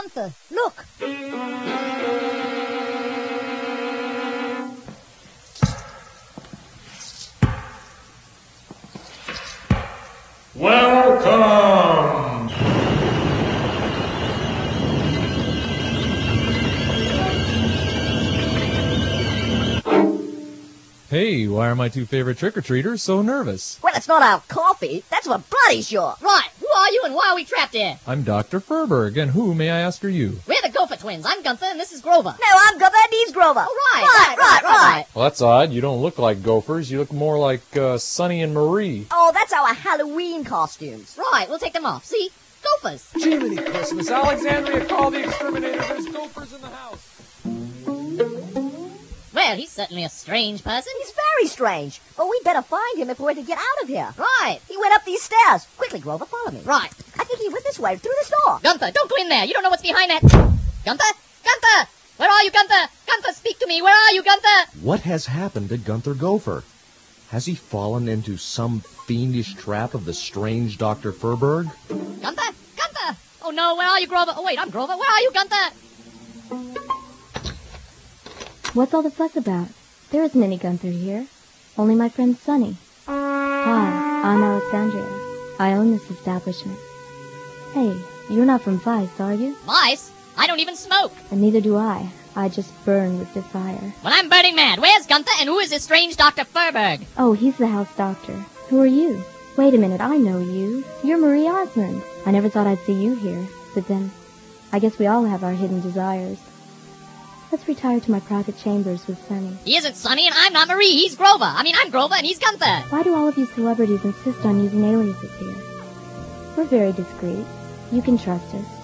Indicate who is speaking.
Speaker 1: Gunther, look.
Speaker 2: Welcome!
Speaker 3: Hey, why are my two favorite trick-or-treaters so nervous?
Speaker 4: Well, it's not our coffee. That's for bloody sure.
Speaker 5: Right, who are you and why are we trapped here?
Speaker 3: I'm Dr. Furberg, and who, may I ask, are you?
Speaker 5: We're the Gopher twins. I'm Gunther and this is Grover.
Speaker 4: No, I'm Gunther and he's Grover.
Speaker 5: Oh, right.
Speaker 3: Well, that's odd. You don't look like gophers. You look more like Sonny and Marie.
Speaker 4: Oh, that's our Halloween costumes.
Speaker 5: Right, we'll take them off. See? Gophers.
Speaker 3: Jiminy Christmas. Alexandria, call the exterminator. There's gophers in the house.
Speaker 5: Well, he's certainly a strange person.
Speaker 4: He's very strange. But we'd better find him if we're to get out of here.
Speaker 5: Right.
Speaker 4: He went up these stairs. Quickly, Grover, follow me.
Speaker 5: Right.
Speaker 4: I think he went this way, through this door.
Speaker 5: Gunther, don't go in there. You don't know what's behind that. Gunther? Gunther! Where are you, Gunther? Gunther, speak to me. Where are you, Gunther?
Speaker 6: What has happened to Gunther Gopher? Has he fallen into some fiendish trap of the strange Dr. Furberg?
Speaker 5: Gunther? Gunther! Oh, no, where are you, Grover? Oh, wait, I'm Grover. Where are you, Gunther?
Speaker 7: What's all the fuss about? There isn't any Gunther here. Only my friend Sonny. Hi, I'm Alexandria. I own this establishment. Hey, you're not from Vice, are you?
Speaker 5: Vice? I don't even smoke.
Speaker 7: And neither do I. I just burn with desire.
Speaker 5: Well, I'm burning mad. Where's Gunther and who is this strange Dr. Furberg?
Speaker 7: Oh, he's the house doctor. Who are you? Wait a minute, I know you. You're Marie Osmond. I never thought I'd see you here. But then, I guess we all have our hidden desires. Let's retire to my private chambers with Sonny.
Speaker 5: He isn't Sonny and I'm not Marie. He's Grover. I'm Grover and he's Gunther.
Speaker 7: Why do all of you celebrities insist on using aliases here? We're very discreet. You can trust us.